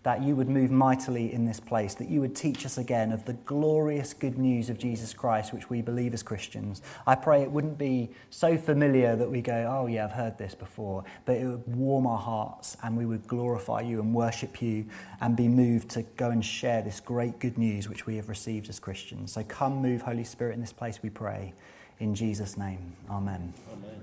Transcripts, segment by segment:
that you would move mightily in this place, that you would teach us again of the glorious good news of Jesus Christ, which we believe as Christians. I pray it wouldn't be so familiar that we go, oh yeah, I've heard this before, but it would warm our hearts and we would glorify you and worship you and be moved to go and share this great good news which we have received as Christians. So come move, Holy Spirit, in this place, we pray. In Jesus' name, amen. Amen.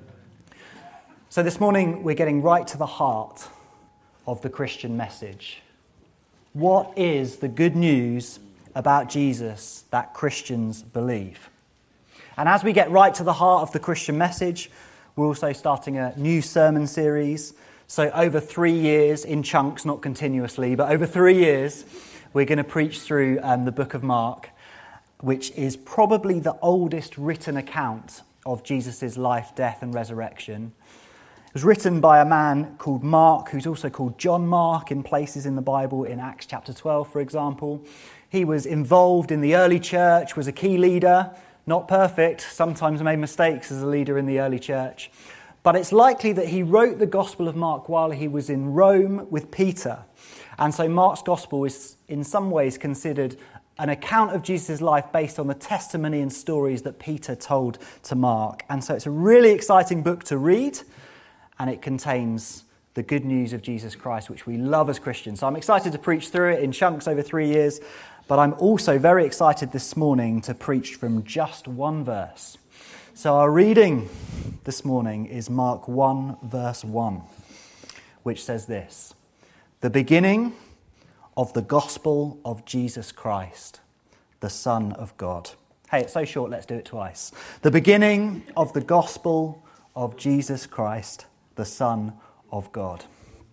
So this morning we're getting right to the heart of the Christian message. What is the good news about Jesus that Christians believe? And as we get right to the heart of the Christian message, we're also starting a new sermon series. So over 3 years, in chunks, not continuously, but over 3 years, we're going to preach through the book of Mark, which is probably the oldest written account of Jesus' life, death and resurrection. It was written by a man called Mark, who's also called John Mark in places in the Bible, in Acts chapter 12, for example. He was involved in the early church, was a key leader, not perfect, sometimes made mistakes as a leader in the early church. But it's likely that he wrote the Gospel of Mark while he was in Rome with Peter. And so Mark's Gospel is in some ways considered an account of Jesus' life based on the testimony and stories that Peter told to Mark. And so it's a really exciting book to read. And it contains the good news of Jesus Christ, which we love as Christians. So I'm excited to preach through it in chunks over 3 years, but I'm also very excited this morning to preach from just one verse. So our reading this morning is Mark 1, verse 1, which says this: "The beginning of the gospel of Jesus Christ, the Son of God." Hey, it's so short, let's do it twice. The beginning of the gospel of Jesus Christ, the Son of God.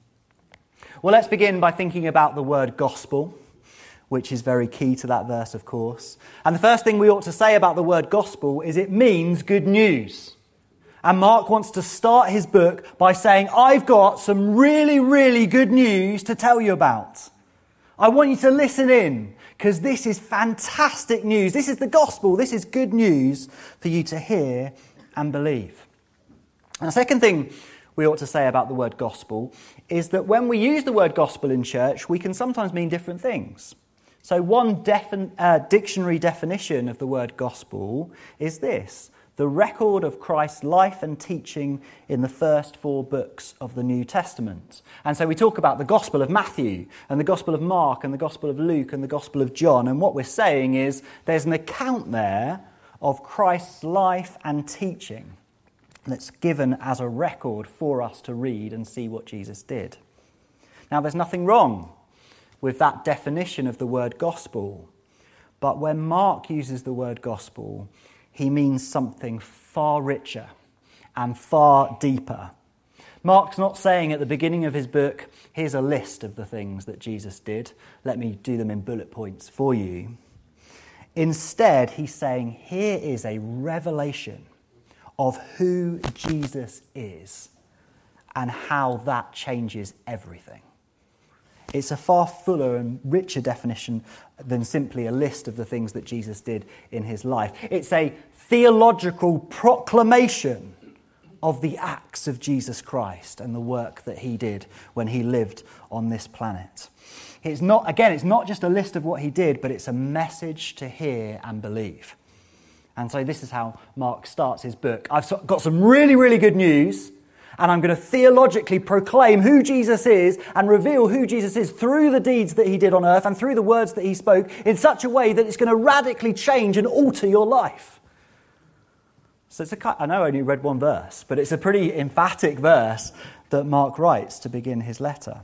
Well, let's begin by thinking about the word gospel, which is very key to that verse, of course. And the first thing we ought to say about the word gospel is it means good news. And Mark wants to start his book by saying, I've got some really, really good news to tell you about. I want you to listen in, because this is fantastic news. This is the gospel. This is good news for you to hear and believe. And the second thing we ought to say about the word gospel is that when we use the word gospel in church, we can sometimes mean different things. So one dictionary definition of the word gospel is this: the record of Christ's life and teaching in the first 4 books of the New Testament. And so we talk about the Gospel of Matthew and the Gospel of Mark and the Gospel of Luke and the Gospel of John. And what we're saying is there's an account there of Christ's life and teaching that's given as a record for us to read and see what Jesus did. Now, there's nothing wrong with that definition of the word gospel, but when Mark uses the word gospel, he means something far richer and far deeper. Mark's not saying at the beginning of his book, here's a list of the things that Jesus did, let me do them in bullet points for you. Instead, he's saying, here is a revelation of who Jesus is and how that changes everything. It's a far fuller and richer definition than simply a list of the things that Jesus did in his life. It's a theological proclamation of the acts of Jesus Christ and the work that he did when he lived on this planet. It's not just a list of what he did, but it's a message to hear and believe. And so this is how Mark starts his book. I've got some really, really good news, and I'm going to theologically proclaim who Jesus is and reveal who Jesus is through the deeds that he did on earth and through the words that he spoke in such a way that it's going to radically change and alter your life. So I know I only read one verse, but it's a pretty emphatic verse that Mark writes to begin his letter.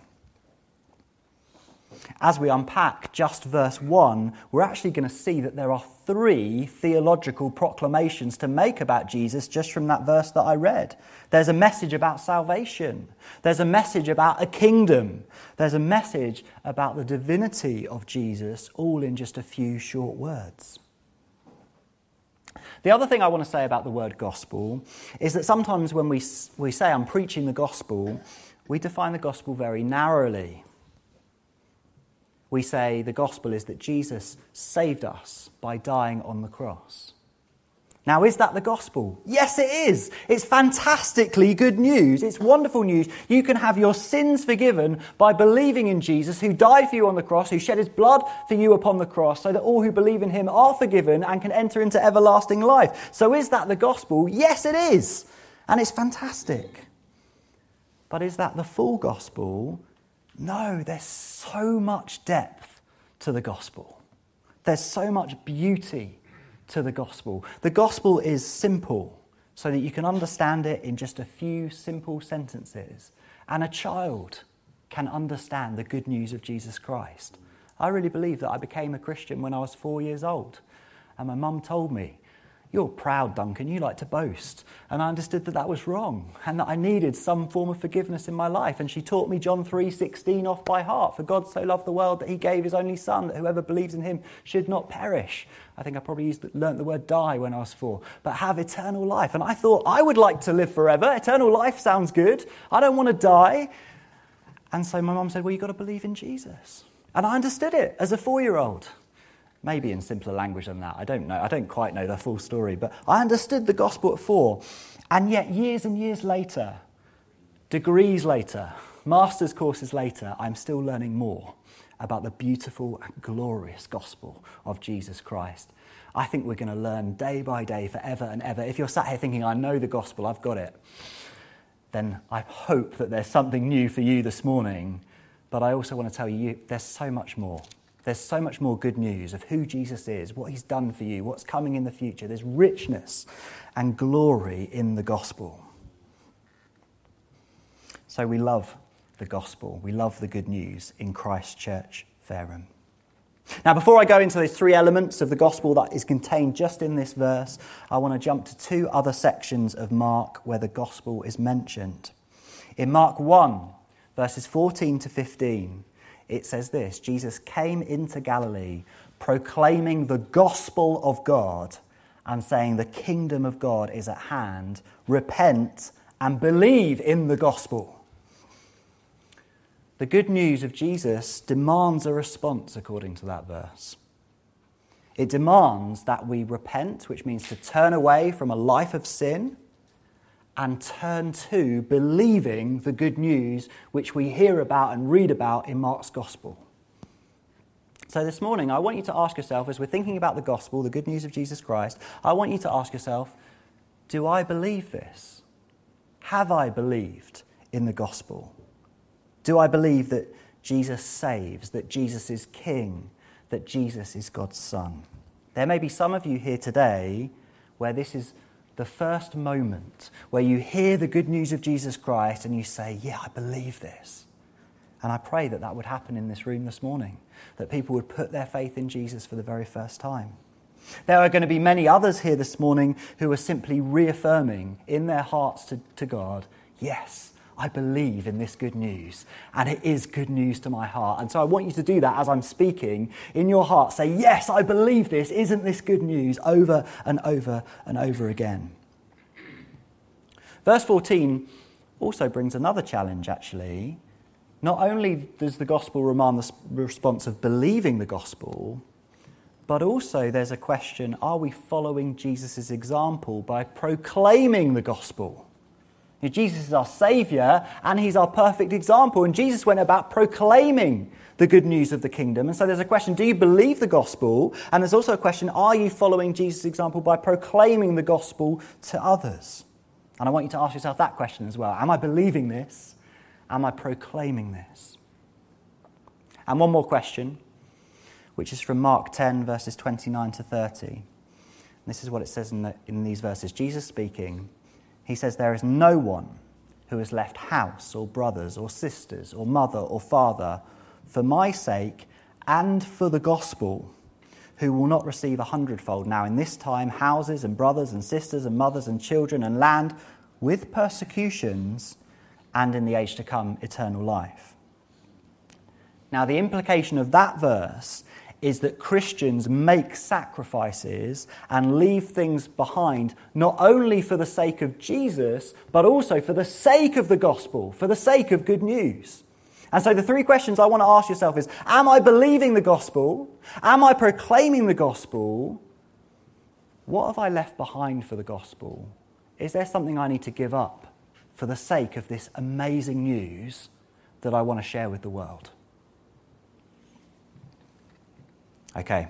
As we unpack just verse 1, we're actually going to see that there are 3 theological proclamations to make about Jesus just from that verse that I read. There's a message about salvation. There's a message about a kingdom. There's a message about the divinity of Jesus, all in just a few short words. The other thing I want to say about the word gospel is that sometimes when we say I'm preaching the gospel, we define the gospel very narrowly. We say the gospel is that Jesus saved us by dying on the cross. Now, is that the gospel? Yes, it is. It's fantastically good news. It's wonderful news. You can have your sins forgiven by believing in Jesus, who died for you on the cross, who shed his blood for you upon the cross, so that all who believe in him are forgiven and can enter into everlasting life. So is that the gospel? Yes, it is. And it's fantastic. But is that the full gospel? No, there's so much depth to the gospel. There's so much beauty to the gospel. The gospel is simple so that you can understand it in just a few simple sentences. And a child can understand the good news of Jesus Christ. I really believe that I became a Christian when I was 4 years old. And my mum told me, "You're proud, Duncan, you like to boast." And I understood that that was wrong and that I needed some form of forgiveness in my life. And she taught me John 3:16 off by heart. "For God so loved the world that he gave his only son, that whoever believes in him should not perish." I think I probably learnt the word die when I was 4, but have eternal life. And I thought, I would like to live forever. Eternal life sounds good. I don't want to die. And so my mum said, "Well, you've got to believe in Jesus." And I understood it as a 4-year-old. Maybe in simpler language than that. I don't know. I don't quite know the full story. But I understood the gospel at 4. And yet years and years later, degrees later, master's courses later, I'm still learning more about the beautiful and glorious gospel of Jesus Christ. I think we're going to learn day by day, forever and ever. If you're sat here thinking, "I know the gospel, I've got it," then I hope that there's something new for you this morning. But I also want to tell you, there's so much more. There's so much more good news of who Jesus is, what he's done for you, what's coming in the future. There's richness and glory in the gospel. So we love the gospel. We love the good news in Christ Church, Fareham. Now, before I go into those 3 elements of the gospel that is contained just in this verse, I want to jump to 2 other sections of Mark where the gospel is mentioned. In Mark 1, verses 14 to 15, it says this: "Jesus came into Galilee, proclaiming the gospel of God and saying, 'The kingdom of God is at hand. Repent and believe in the gospel.'" The good news of Jesus demands a response according to that verse. It demands that we repent, which means to turn away from a life of sin, and turn to believing the good news which we hear about and read about in Mark's gospel. So this morning, I want you to ask yourself, as we're thinking about the gospel, the good news of Jesus Christ, I want you to ask yourself, do I believe this? Have I believed in the gospel? Do I believe that Jesus saves, that Jesus is King, that Jesus is God's Son? There may be some of you here today where this is the first moment where you hear the good news of Jesus Christ and you say, "Yeah, I believe this." And I pray that that would happen in this room this morning, that people would put their faith in Jesus for the very first time. There are going to be many others here this morning who are simply reaffirming in their hearts to God, "Yes, I believe in this good news, and it is good news to my heart." And so I want you to do that as I'm speaking in your heart. Say, "Yes, I believe this. Isn't this good news?" over and over and over again. Verse 14 also brings another challenge, actually. Not only does the gospel demand the response of believing the gospel, but also there's a question, are we following Jesus' example by proclaiming the gospel? Jesus is our Saviour and he's our perfect example. And Jesus went about proclaiming the good news of the kingdom. And so there's a question, do you believe the gospel? And there's also a question, are you following Jesus' example by proclaiming the gospel to others? And I want you to ask yourself that question as well. Am I believing this? Am I proclaiming this? And one more question, which is from Mark 10, verses 29 to 30. This is what it says in these verses. Jesus speaking, he says, "There is no one who has left house or brothers or sisters or mother or father for my sake and for the gospel, who will not receive 100-fold now in this time houses and brothers and sisters and mothers and children and land with persecutions, and in the age to come eternal life." Now the implication of that verse is that Christians make sacrifices and leave things behind, not only for the sake of Jesus, but also for the sake of the gospel, for the sake of good news. And so the 3 questions I want to ask yourself is, am I believing the gospel? Am I proclaiming the gospel? what have I left behind for the gospel? Is there something I need to give up for the sake of this amazing news that I want to share with the world? Okay.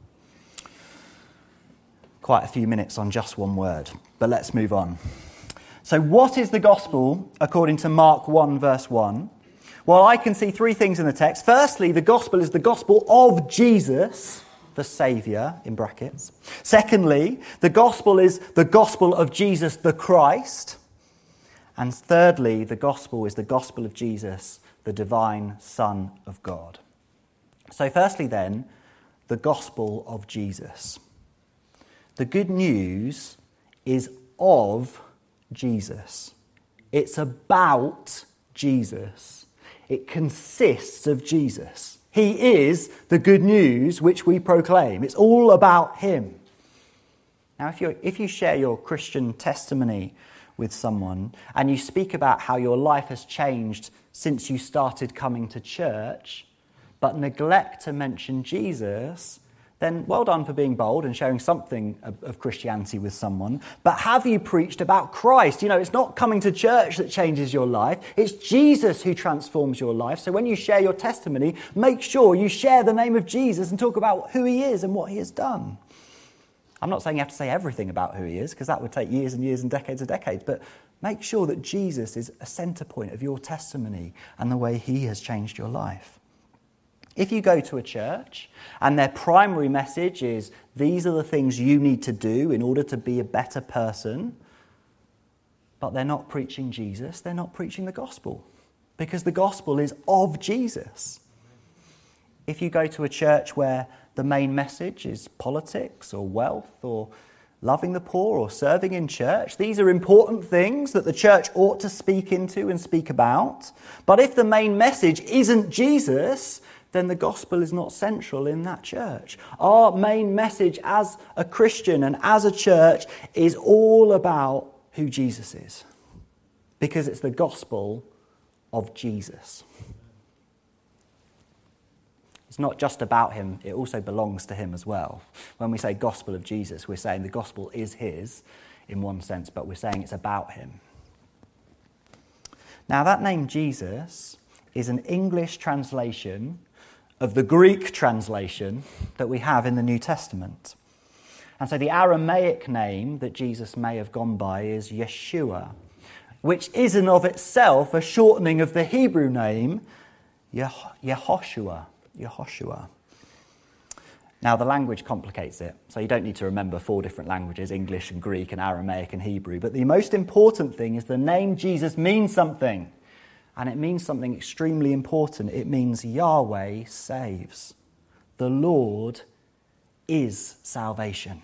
Quite a few minutes on just one word, but let's move on. So what is the gospel according to Mark 1 verse 1? Well, I can see three things in the text. Firstly, the gospel is the gospel of Jesus, the Saviour, in brackets. Secondly, the gospel is the gospel of Jesus the Christ. And thirdly, the gospel is the gospel of Jesus, the divine Son of God. So firstly then, the gospel of Jesus. The good news is of Jesus. It's about Jesus. It consists of Jesus. He is the good news which we proclaim. It's all about him. Now, if you share your Christian testimony with someone and you speak about how your life has changed since you started coming to church, but neglect to mention Jesus, then well done for being bold and sharing something of Christianity with someone. But have you preached about Christ? You know, it's not coming to church that changes your life. It's Jesus who transforms your life. So when you share your testimony, make sure you share the name of Jesus and talk about who he is and what he has done. I'm not saying you have to say everything about who he is, because that would take years and years and decades, but make sure that Jesus is a centre point of your testimony and the way he has changed your life. If you go to a church and their primary message is, these are the things you need to do in order to be a better person, but they're not preaching Jesus, they're not preaching the gospel, because the gospel is of Jesus. If you go to a church where the main message is politics or wealth or loving the poor or serving in church, these are important things that the church ought to speak into and speak about. But if the main message isn't Jesus, then the gospel is not central in that church. Our main message as a Christian and as a church is all about who Jesus is, because it's the gospel of Jesus. It's not just about him, it also belongs to him as well. When we say gospel of Jesus, we're saying the gospel is his in one sense, but we're saying it's about him. Now, that name Jesus is an English translation of the Greek translation that we have in the New Testament. And so the Aramaic name that Jesus may have gone by is Yeshua, which is in of itself a shortening of the Hebrew name Yehoshua. Now, the language complicates it, so you don't need to remember 4 different languages, English and Greek and Aramaic and Hebrew. But the most important thing is the name Jesus means something. And it means something extremely important. It means Yahweh saves. The Lord is salvation.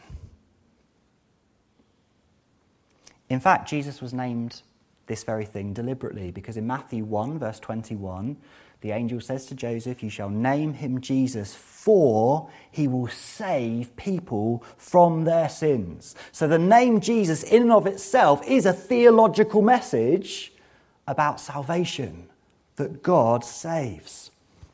In fact, Jesus was named this very thing deliberately, because in Matthew 1, verse 21, the angel says to Joseph, "You shall name him Jesus, for he will save people from their sins." So the name Jesus in and of itself is a theological message about salvation, that God saves.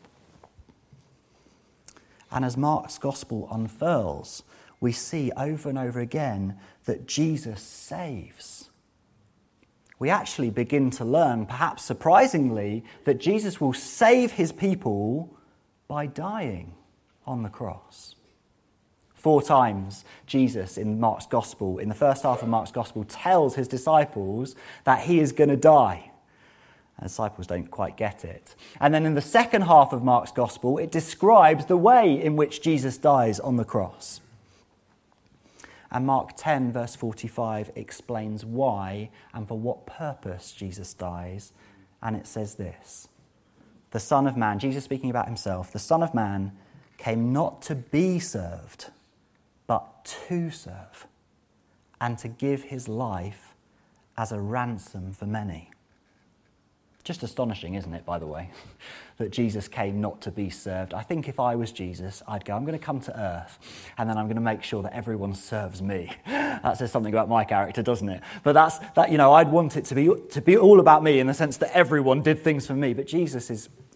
And as Mark's gospel unfurls, we see over and over again that Jesus saves. We actually begin to learn, perhaps surprisingly, that Jesus will save his people by dying on the cross. 4 times Jesus in Mark's gospel, in the first half of Mark's gospel, tells his disciples that he is going to die. And disciples don't quite get it. And then in the second half of Mark's gospel, it describes the way in which Jesus dies on the cross. And Mark 10, verse 45, explains why and for what purpose Jesus dies. And it says this: the Son of Man, Jesus speaking about himself, the Son of Man came not to be served, but to serve, and to give his life as a ransom for many. Just astonishing, isn't it, by the way, that Jesus came not to be served. I think if I was Jesus, I'd go, I'm going to come to earth, and then I'm going to make sure that everyone serves me. That says something about my character, doesn't it? But I'd want it to be all about me in the sense that everyone did things for me. But Jesus is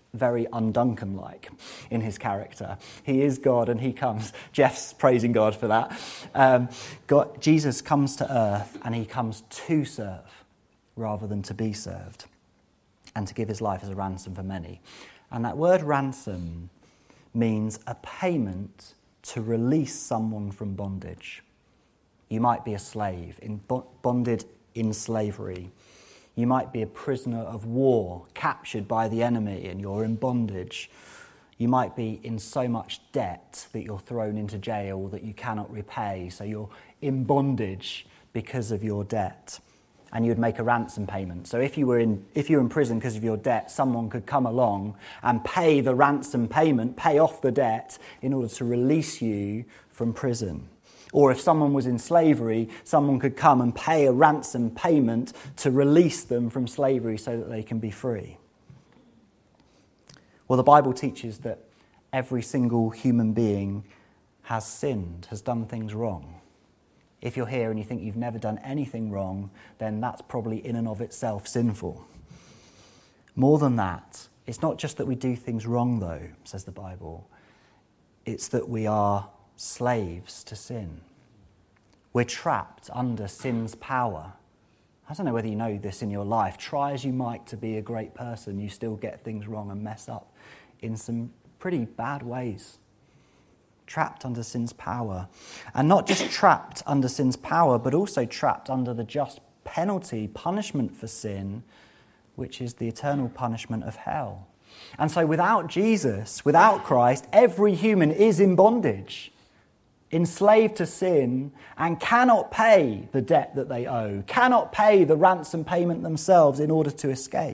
very un-Duncan-like in his character. He is God and he comes. Jeff's praising God for that. Jesus comes to earth and he comes to serve rather than to be served, and to give his life as a ransom for many. And that word ransom means a payment to release someone from bondage. You might be a slave, bonded in slavery. You might be a prisoner of war, captured by the enemy, and you're in bondage. You might be in so much debt that you're thrown into jail that you cannot repay, so you're in bondage because of your debt. And you'd make a ransom payment. So if you were in prison because of your debt, someone could come along and pay the ransom payment, pay off the debt in order to release you from prison. Or if someone was in slavery, someone could come and pay a ransom payment to release them from slavery so that they can be free. Well, the Bible teaches that every single human being has sinned, has done things wrong. If you're here and you think you've never done anything wrong, then that's probably in and of itself sinful. More than that, it's not just that we do things wrong, though, says the Bible. It's that we are slaves to sin. We're trapped under sin's power. I don't know whether you know this in your life. Try as you might to be a great person, you still get things wrong and mess up in some pretty bad ways. Trapped under sin's power. And not just trapped under sin's power, but also trapped under the just penalty, punishment for sin, which is the eternal punishment of hell. And so without Jesus, without Christ, every human is in bondage, enslaved to sin, and cannot pay the debt that they owe, cannot pay the ransom payment themselves in order to escape.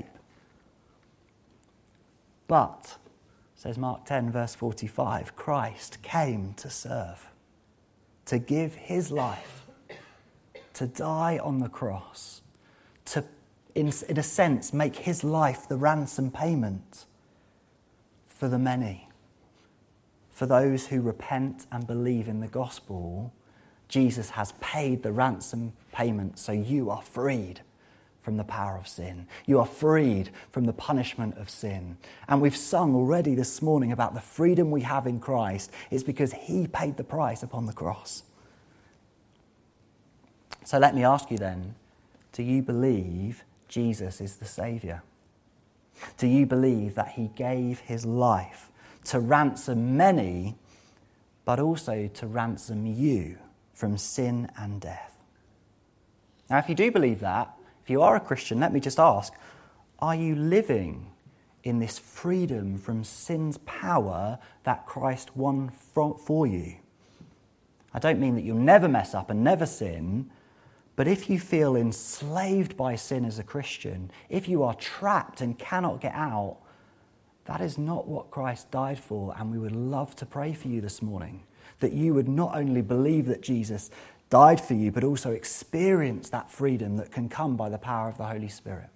But, says Mark 10, verse 45, Christ came to serve, to give his life, to die on the cross, to, in a sense, make his life the ransom payment for the many. For those who repent and believe in the gospel, Jesus has paid the ransom payment, so you are freed from the power of sin. You are freed from the punishment of sin. And we've sung already this morning about the freedom we have in Christ. It's because he paid the price upon the cross. So let me ask you then, do you believe Jesus is the Saviour? Do you believe that he gave his life to ransom many, but also to ransom you from sin and death? Now, if you do believe that, if you are a Christian, let me just ask, are you living in this freedom from sin's power that Christ won for you? I don't mean that you'll never mess up and never sin, but if you feel enslaved by sin as a Christian, if you are trapped and cannot get out, that is not what Christ died for, and we would love to pray for you this morning, that you would not only believe that Jesus died for you, but also experience that freedom that can come by the power of the Holy Spirit.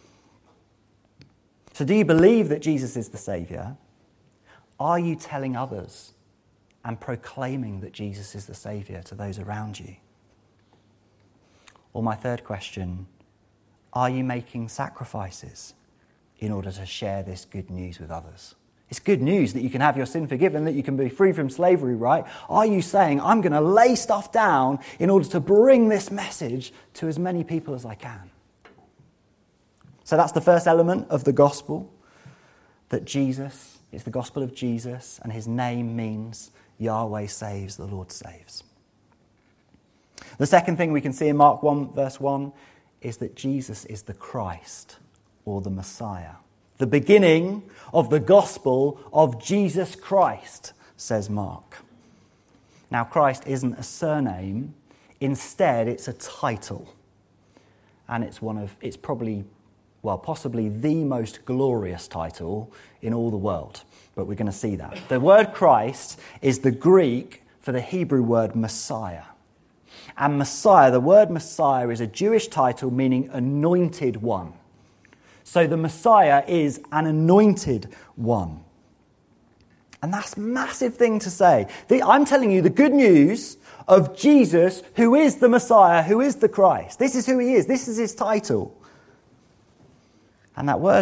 So do you believe that Jesus is the Saviour? Are you telling others and proclaiming that Jesus is the Saviour to those around you? Or my third question, are you making sacrifices in order to share this good news with others? It's good news that you can have your sin forgiven, that you can be free from slavery, right? Are you saying, I'm going to lay stuff down in order to bring this message to as many people as I can? So that's the first element of the gospel, that Jesus is the gospel of Jesus, and his name means Yahweh saves, the Lord saves. The second thing we can see in Mark 1, verse 1, is that Jesus is the Christ, or the Messiah. The beginning of the gospel of Jesus Christ, says Mark. Now, Christ isn't a surname. Instead, it's a title. And it's probably, possibly the most glorious title in all the world. But we're going to see that. The word Christ is the Greek for the Hebrew word Messiah. And Messiah, the word Messiah, is a Jewish title meaning anointed one. So the Messiah is an anointed one. And that's a massive thing to say. I'm telling you the good news of Jesus, who is the Messiah, who is the Christ. This is who he is. This is his title. And that word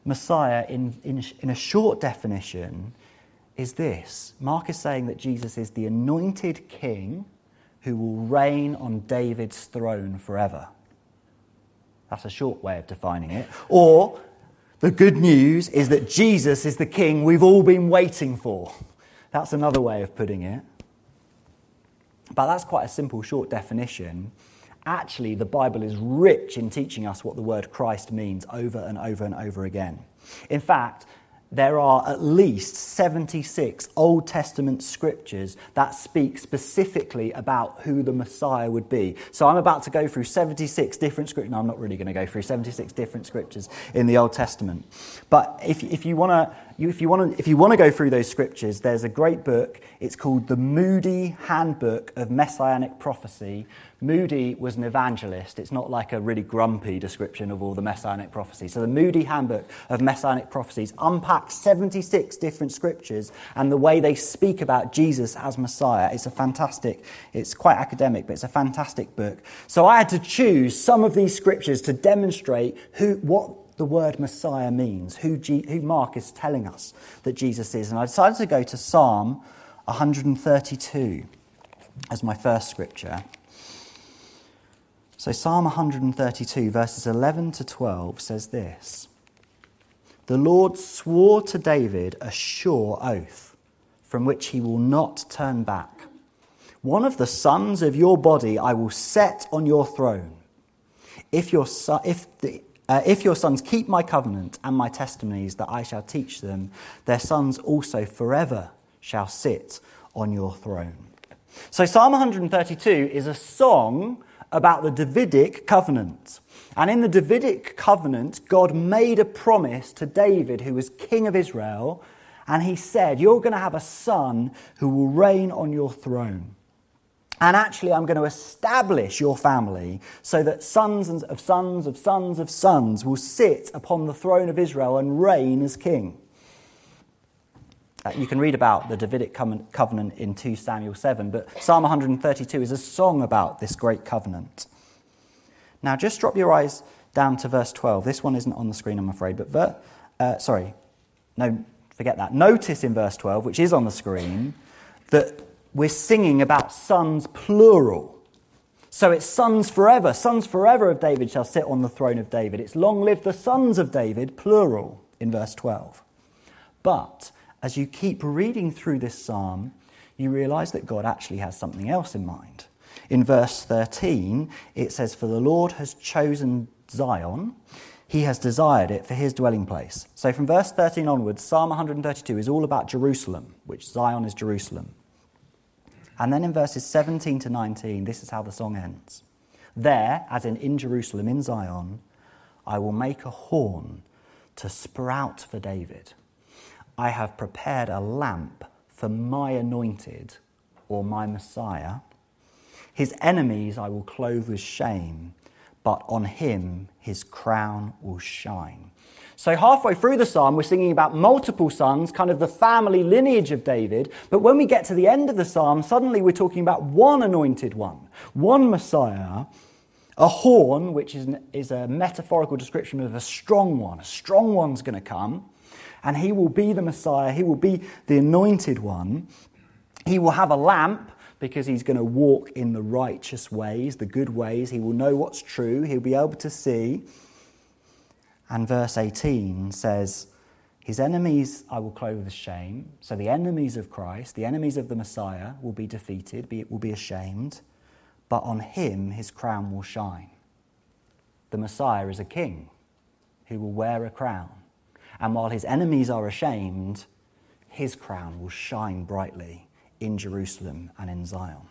Messiah, in a short definition, is this. Mark is saying that Jesus is the anointed king who will reign on David's throne forever. That's a short way of defining it. Or the good news is that Jesus is the king we've all been waiting for. That's another way of putting it. But that's quite a simple, short definition. Actually, the Bible is rich in teaching us what the word Christ means over and over and over again. In fact, there are at least 76 Old Testament scriptures that speak specifically about who the Messiah would be. So I'm about to go through 76 different scriptures. No, I'm not really going to go through 76 different scriptures in the Old Testament. But if you want to go through those scriptures, there's a great book. It's called the Moody Handbook of Messianic Prophecy. Moody was an evangelist. It's not like a really grumpy description of all the Messianic prophecies. So the Moody Handbook of Messianic Prophecies unpacks 76 different scriptures and the way they speak about Jesus as Messiah. It's quite academic, but it's a fantastic book. So I had to choose some of these scriptures to demonstrate what the word Messiah means, who Mark is telling us that Jesus is. And I decided to go to Psalm 132 as my first scripture. So Psalm 132, verses 11 to 12 says this. The Lord swore to David a sure oath, from which he will not turn back. One of the sons of your body I will set on your throne. If your sons keep my covenant and my testimonies that I shall teach them, their sons also forever shall sit on your throne. So Psalm 132 is a song about the Davidic covenant. And in the Davidic covenant, God made a promise to David, who was king of Israel, and he said, you're going to have a son who will reign on your throne. And actually, I'm going to establish your family so that sons of sons of sons of sons will sit upon the throne of Israel and reign as king. You can read about the Davidic covenant in 2 Samuel 7, but Psalm 132 is a song about this great covenant. Now, just drop your eyes down to verse 12. This one isn't on the screen, I'm afraid, but forget that. Notice in verse 12, which is on the screen, that we're singing about sons plural. So it's sons forever of David shall sit on the throne of David. It's long live the sons of David, plural, in verse 12. But as you keep reading through this psalm, you realise that God actually has something else in mind. In verse 13, it says, for the Lord has chosen Zion, he has desired it for his dwelling place. So from verse 13 onwards, Psalm 132 is all about Jerusalem, which Zion is Jerusalem. And then in verses 17 to 19, this is how the song ends. There, as in Jerusalem, in Zion, I will make a horn to sprout for David. I have prepared a lamp for my anointed, or my Messiah. His enemies I will clothe with shame, but on him his crown will shine. So halfway through the psalm, we're singing about multiple sons, kind of the family lineage of David. But when we get to the end of the psalm, suddenly we're talking about one anointed one Messiah, a horn, which is a metaphorical description of a strong one. A strong one's going to come. And he will be the Messiah. He will be the anointed one. He will have a lamp because he's going to walk in the righteous ways, the good ways. He will know what's true. He'll be able to see. And verse 18 says, his enemies I will clothe with shame. So the enemies of Christ, the enemies of the Messiah will be defeated, will be ashamed. But on him his crown will shine. The Messiah is a king who will wear a crown. And while his enemies are ashamed, his crown will shine brightly in Jerusalem and in Zion.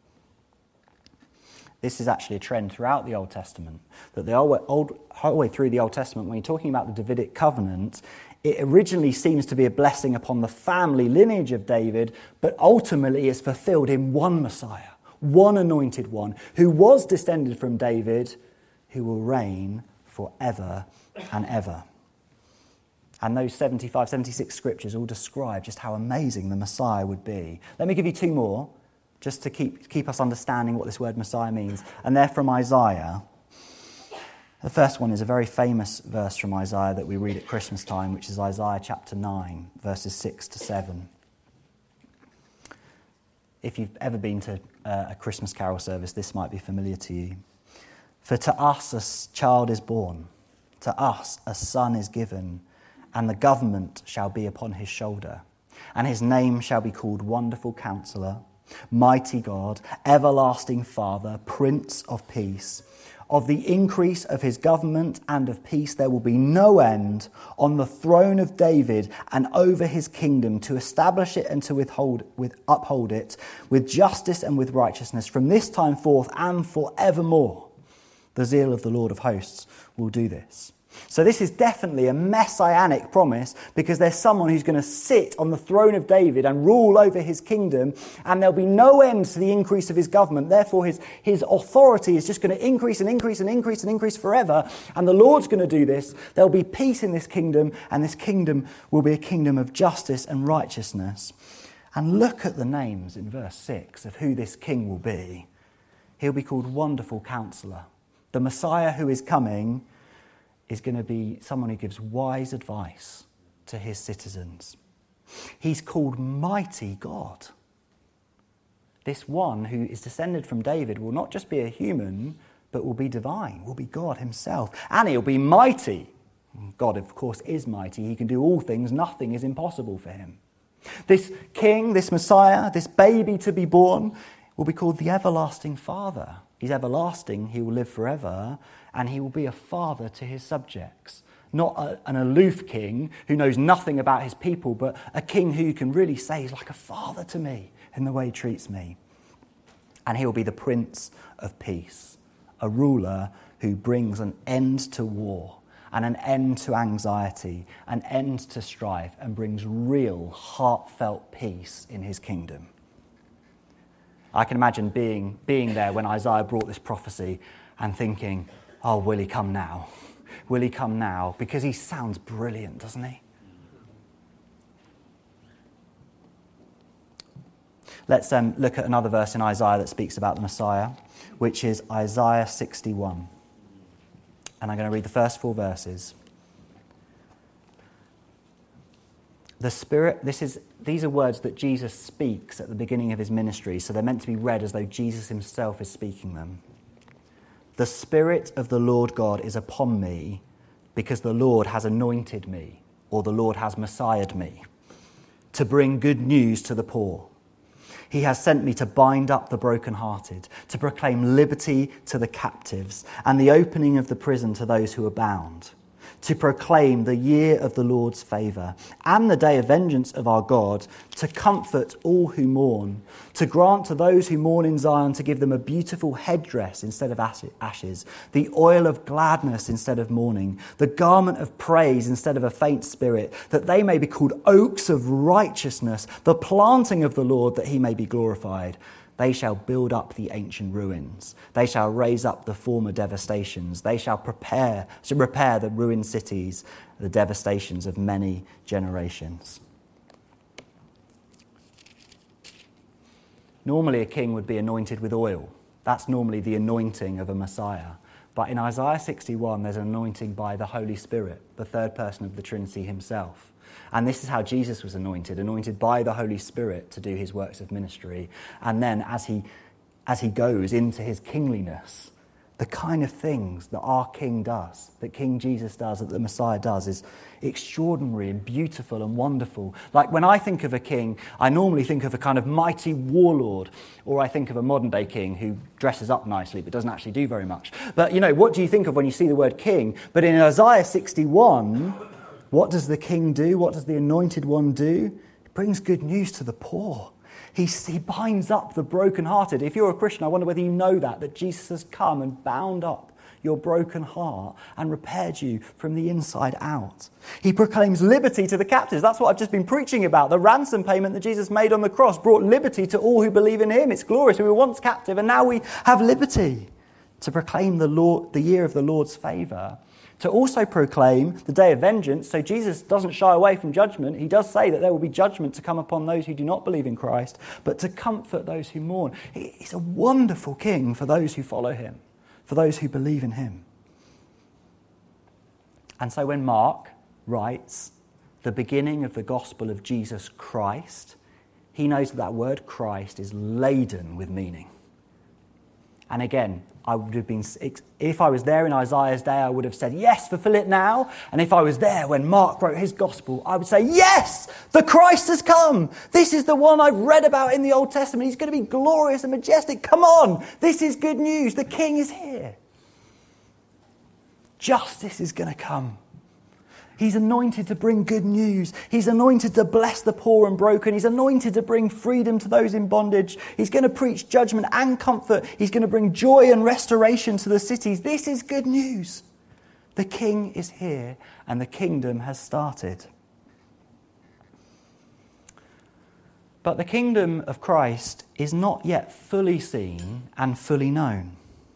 This is actually a trend throughout the Old Testament, that the whole way through the Old Testament, when you're talking about the Davidic covenant, it originally seems to be a blessing upon the family lineage of David, but ultimately is fulfilled in one Messiah, one anointed one, who was descended from David, who will reign forever and ever. And those 76 scriptures all describe just how amazing the Messiah would be. Let me give you two more, just to keep us understanding what this word Messiah means. And they're from Isaiah. The first one is a very famous verse from Isaiah that we read at Christmas time, which is Isaiah chapter 9, verses 6 to 7. If you've ever been to a Christmas carol service, this might be familiar to you. For to us a child is born, to us a son is given, and the government shall be upon his shoulder. And his name shall be called Wonderful Counselor, Mighty God, Everlasting Father, Prince of Peace. Of the increase of his government and of peace there will be no end on the throne of David and over his kingdom, to establish it and to uphold it with justice and with righteousness from this time forth and forevermore. The zeal of the Lord of hosts will do this. So this is definitely a messianic promise, because there's someone who's going to sit on the throne of David and rule over his kingdom, and there'll be no end to the increase of his government. Therefore, his authority is just going to increase and increase and increase and increase forever, and the Lord's going to do this. There'll be peace in this kingdom, and this kingdom will be a kingdom of justice and righteousness. And look at the names in verse 6 of who this king will be. He'll be called Wonderful Counselor. The Messiah who is coming is going to be someone who gives wise advice to his citizens. He's called Mighty God. This one who is descended from David will not just be a human, but will be divine, will be God himself. And he'll be mighty. God, of course, is mighty. He can do all things. Nothing is impossible for him. This king, this Messiah, this baby to be born, will be called the Everlasting Father. He's everlasting, he will live forever, and he will be a father to his subjects. Not an aloof king who knows nothing about his people, but a king who you can really say is like a father to me in the way he treats me. And he will be the Prince of Peace, a ruler who brings an end to war and an end to anxiety, an end to strife, and brings real, heartfelt peace in his kingdom. I can imagine being there when Isaiah brought this prophecy and thinking, oh, will he come now? Will he come now? Because he sounds brilliant, doesn't he? Let's look at another verse in Isaiah that speaks about the Messiah, which is Isaiah 61. And I'm going to read the first 4 verses. The Spirit, these are words that Jesus speaks at the beginning of his ministry, so they're meant to be read as though Jesus himself is speaking them. The Spirit of the Lord God is upon me, because the Lord has anointed me, or the Lord has Messiahed me, to bring good news to the poor. He has sent me to bind up the brokenhearted, to proclaim liberty to the captives, and the opening of the prison to those who are bound, to proclaim the year of the Lord's favour and the day of vengeance of our God, to comfort all who mourn, to grant to those who mourn in Zion, to give them a beautiful headdress instead of ashes, the oil of gladness instead of mourning, the garment of praise instead of a faint spirit, that they may be called oaks of righteousness, the planting of the Lord, that he may be glorified. They shall build up the ancient ruins. They shall raise up the former devastations. They shall repair the ruined cities, the devastations of many generations. Normally a king would be anointed with oil. That's normally the anointing of a Messiah. But in Isaiah 61, there's an anointing by the Holy Spirit, the third person of the Trinity himself. And this is how Jesus was anointed by the Holy Spirit to do his works of ministry. And then as he goes into his kingliness, the kind of things that our King does, that King Jesus does, that the Messiah does, is extraordinary and beautiful and wonderful. Like when I think of a king, I normally think of a kind of mighty warlord, or I think of a modern day king who dresses up nicely but doesn't actually do very much. But what do you think of when you see the word king? But in Isaiah 61... what does the king do? What does the anointed one do? He brings good news to the poor. He binds up the brokenhearted. If you're a Christian, I wonder whether you know that Jesus has come and bound up your broken heart and repaired you from the inside out. He proclaims liberty to the captives. That's what I've just been preaching about. The ransom payment that Jesus made on the cross brought liberty to all who believe in him. It's glorious. We were once captive, and now we have liberty to proclaim the year of the Lord's favour. To also proclaim the day of vengeance. So Jesus doesn't shy away from judgment. He does say that there will be judgment to come upon those who do not believe in Christ, but to comfort those who mourn. He's a wonderful king for those who follow him, for those who believe in him. And so when Mark writes the beginning of the gospel of Jesus Christ, he knows that that word Christ is laden with meaning. And again, I would have been, if I was there in Isaiah's day, I would have said, yes, fulfill it now. And if I was there when Mark wrote his gospel, I would say, yes, the Christ has come. This is the one I've read about in the Old Testament. He's going to be glorious and majestic. Come on, this is good news. The King is here. Justice is going to come. He's anointed to bring good news. He's anointed to bless the poor and broken. He's anointed to bring freedom to those in bondage. He's going to preach judgment and comfort. He's going to bring joy and restoration to the cities. This is good news. The King is here and the kingdom has started. But the kingdom of Christ is not yet fully seen and fully known.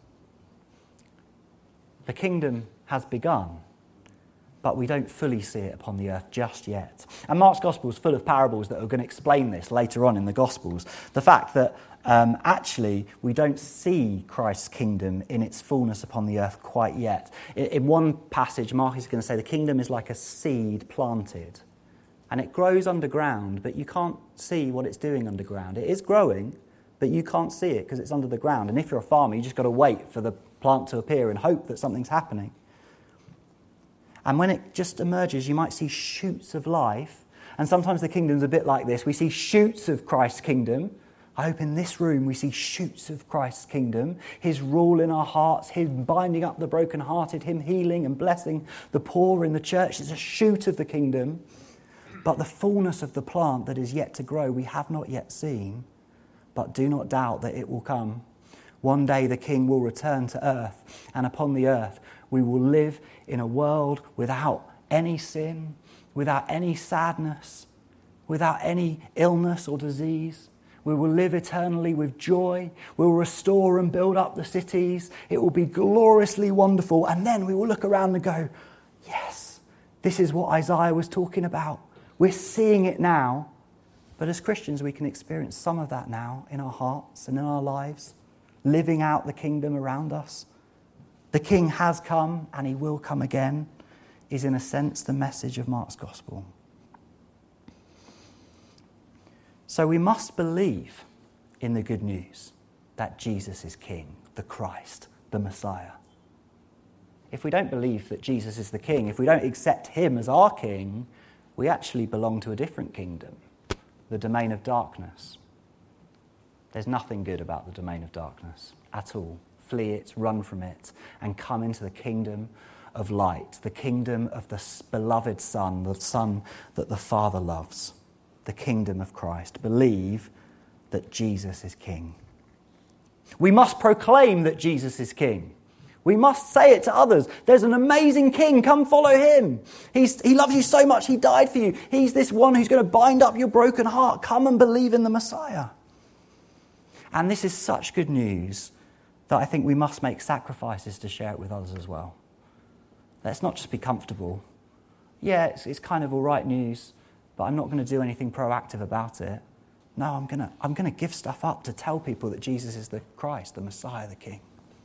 The kingdom has begun, but we don't fully see it upon the earth just yet. And Mark's Gospel is full of parables that are going to explain this later on in the Gospels. The fact that actually we don't see Christ's kingdom in its fullness upon the earth quite yet. In one passage, Mark is going to say the kingdom is like a seed planted. And it grows underground, but you can't see what it's doing underground. It is growing, but you can't see it because it's under the ground. And if you're a farmer, you just got to wait for the plant to appear and hope that something's happening. And when it just emerges, you might see shoots of life. And sometimes the kingdom's a bit like this. We see shoots of Christ's kingdom. I hope in this room we see shoots of Christ's kingdom. His rule in our hearts, Him binding up the brokenhearted, Him healing and blessing the poor in the church. It's a shoot of the kingdom. But the fullness of the plant that is yet to grow, we have not yet seen. But do not doubt that it will come. One day the King will return to earth, and upon the earth we will live in a world without any sin, without any sadness, without any illness or disease. We will live eternally with joy. We will restore and build up the cities. It will be gloriously wonderful. And then we will look around and go, yes, this is what Isaiah was talking about. We're seeing it now. But as Christians, we can experience some of that now in our hearts and in our lives, living out the kingdom around us. The King has come and He will come again, is in a sense the message of Mark's Gospel. So we must believe in the good news that Jesus is King, the Christ, the Messiah. If we don't believe that Jesus is the King, if we don't accept Him as our King, we actually belong to a different kingdom, the domain of darkness. There's nothing good about the domain of darkness at all. Flee it, run from it, and come into the kingdom of light, the kingdom of the beloved Son, the Son that the Father loves, the kingdom of Christ. Believe that Jesus is King. We must proclaim that Jesus is King. We must say it to others. There's an amazing King. Come follow Him. He loves you so much. He died for you. He's this one who's going to bind up your broken heart. Come and believe in the Messiah. And this is such good news that I think we must make sacrifices to share it with others as well. Let's not just be comfortable. Yeah, it's kind of all right news, but I'm not going to do anything proactive about it. No, I'm going to give stuff up to tell people that Jesus is the Christ, the Messiah, the King.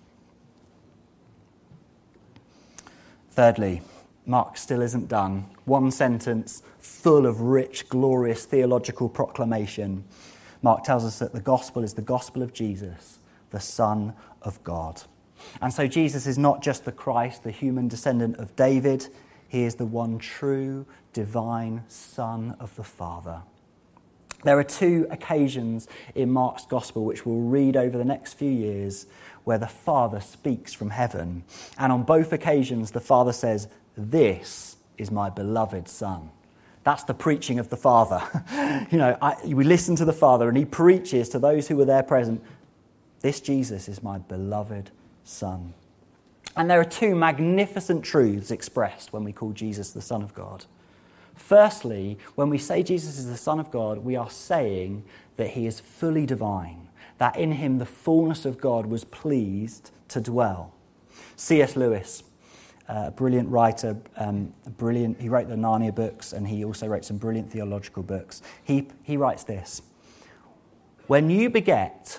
Thirdly, Mark still isn't done. One sentence full of rich, glorious theological proclamation. Mark tells us that the gospel is the gospel of Jesus, the Son of God. And so Jesus is not just the Christ, the human descendant of David. He is the one true, divine Son of the Father. There are two occasions in Mark's Gospel which we'll read over the next few years where the Father speaks from heaven. And on both occasions the Father says, "This is my beloved Son." That's the preaching of the Father. We listen to the Father and He preaches to those who were there present, "This Jesus is my beloved Son." And there are two magnificent truths expressed when we call Jesus the Son of God. Firstly, when we say Jesus is the Son of God, we are saying that He is fully divine, that in Him the fullness of God was pleased to dwell. C.S. Lewis, a brilliant writer, he wrote the Narnia books, and he also wrote some brilliant theological books. He writes this: "When you beget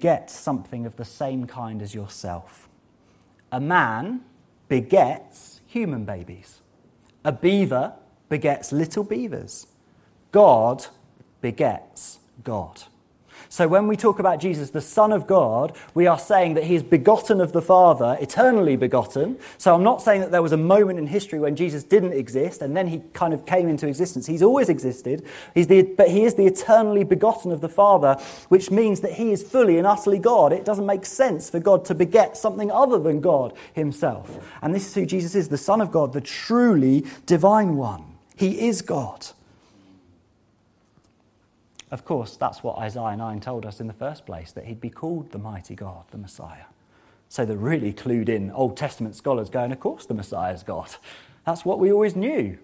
something of the same kind as yourself. A man begets human babies. A beaver begets little beavers. God begets God. So when we talk about Jesus, the Son of God, we are saying that he is begotten of the Father, eternally begotten. So I'm not saying that there was a moment in history when Jesus didn't exist and then he kind of came into existence. He's always existed, but he is the eternally begotten of the Father, which means that he is fully and utterly God. It doesn't make sense for God to beget something other than God himself. And this is who Jesus is, the Son of God, the truly divine one. He is God. Of course, that's what Isaiah 9 told us in the first place, that he'd be called the mighty God, the Messiah. So the really clued in Old Testament scholars going, of course the Messiah is God. That's what we always knew.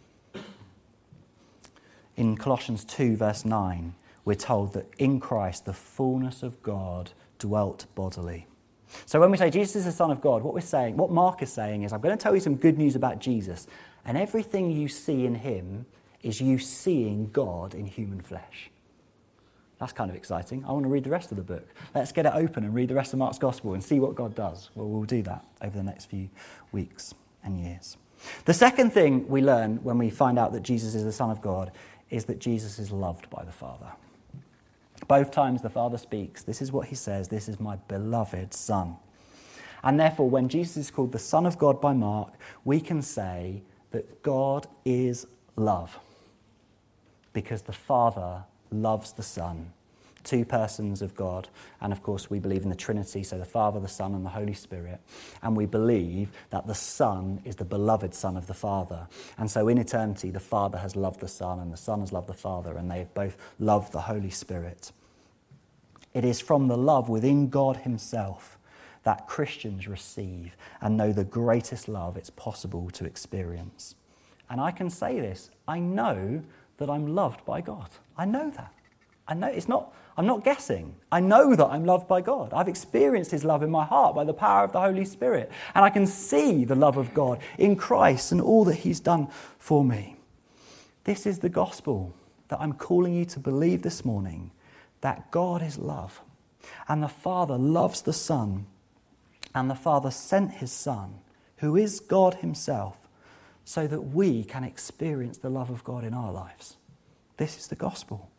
In Colossians 2 verse 9, we're told that in Christ the fullness of God dwelt bodily. So when we say Jesus is the Son of God, what Mark is saying is, I'm going to tell you some good news about Jesus, and everything you see in him is you seeing God in human flesh. That's kind of exciting. I want to read the rest of the book. Let's get it open and read the rest of Mark's Gospel and see what God does. Well, we'll do that over the next few weeks and years. The second thing we learn when we find out that Jesus is the Son of God is that Jesus is loved by the Father. Both times the Father speaks, this is what he says, this is my beloved Son. And therefore, when Jesus is called the Son of God by Mark, we can say that God is love, because the Father loves the Son, two persons of God. And of course, we believe in the Trinity, so the Father, the Son, and the Holy Spirit. And we believe that the Son is the beloved Son of the Father. And so in eternity, the Father has loved the Son, and the Son has loved the Father, and they have both loved the Holy Spirit. It is from the love within God himself that Christians receive and know the greatest love it's possible to experience. And I can say this, I know that I'm loved by God. I know that. I'm not guessing. I know that I'm loved by God. I've experienced his love in my heart by the power of the Holy Spirit. And I can see the love of God in Christ and all that he's done for me. This is the gospel that I'm calling you to believe this morning, that God is love. And the Father loves the Son. And the Father sent his Son, who is God himself, so that we can experience the love of God in our lives. This is the gospel.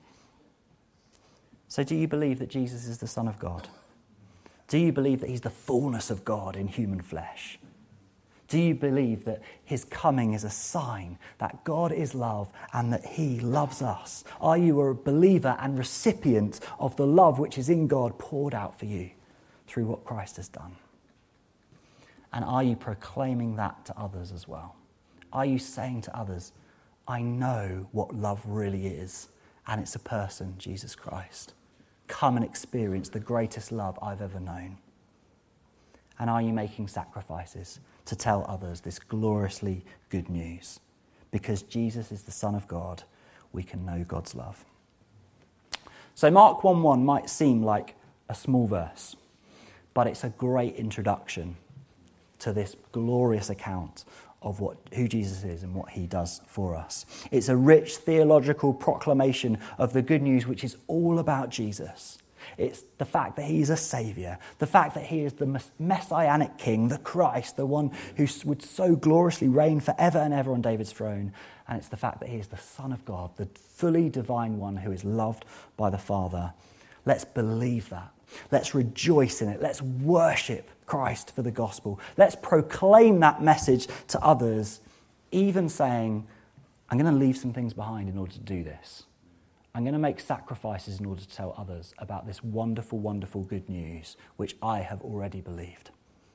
So do you believe that Jesus is the Son of God? Do you believe that he's the fullness of God in human flesh? Do you believe that his coming is a sign that God is love and that he loves us? Are you a believer and recipient of the love which is in God poured out for you through what Christ has done? And are you proclaiming that to others as well? Are you saying to others, I know what love really is, and it's a person, Jesus Christ. Come and experience the greatest love I've ever known. And are you making sacrifices to tell others this gloriously good news? Because Jesus is the Son of God, we can know God's love. So Mark 1:1 might seem like a small verse, but it's a great introduction to this glorious account of who Jesus is and what he does for us. It's a rich theological proclamation of the good news, which is all about Jesus. It's the fact that he is a saviour, the fact that he is the messianic king, the Christ, the one who would so gloriously reign forever and ever on David's throne. And it's the fact that he is the Son of God, the fully divine one who is loved by the Father. Let's believe that. Let's rejoice in it. Let's worship Christ for the gospel. Let's proclaim that message to others, even saying, I'm going to leave some things behind in order to do this. I'm going to make sacrifices in order to tell others about this wonderful, wonderful good news, which I have already believed.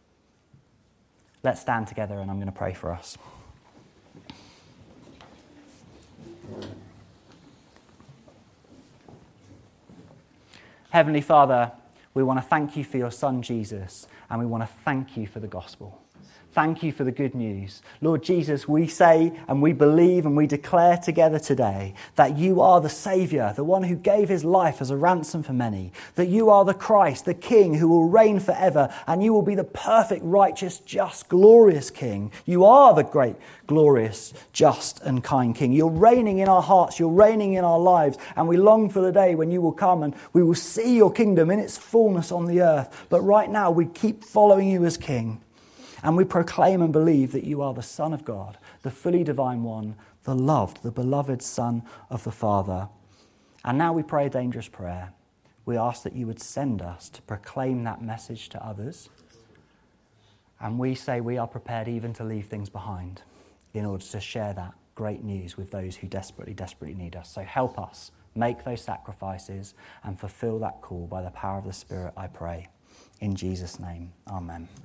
Let's stand together and I'm going to pray for us. Heavenly Father, we want to thank you for your Son, Jesus, and we want to thank you for the gospel. Thank you for the good news. Lord Jesus, we say and we believe and we declare together today that you are the Saviour, the one who gave his life as a ransom for many, that you are the Christ, the King who will reign forever, and you will be the perfect, righteous, just, glorious King. You are the great, glorious, just and kind King. You're reigning in our hearts, you're reigning in our lives, and we long for the day when you will come and we will see your kingdom in its fullness on the earth. But right now we keep following you as King. And we proclaim and believe that you are the Son of God, the fully divine one, the loved, the beloved Son of the Father. And now we pray a dangerous prayer. We ask that you would send us to proclaim that message to others. And we say we are prepared even to leave things behind in order to share that great news with those who desperately, desperately need us. So help us make those sacrifices and fulfill that call by the power of the Spirit, I pray. In Jesus' name, amen.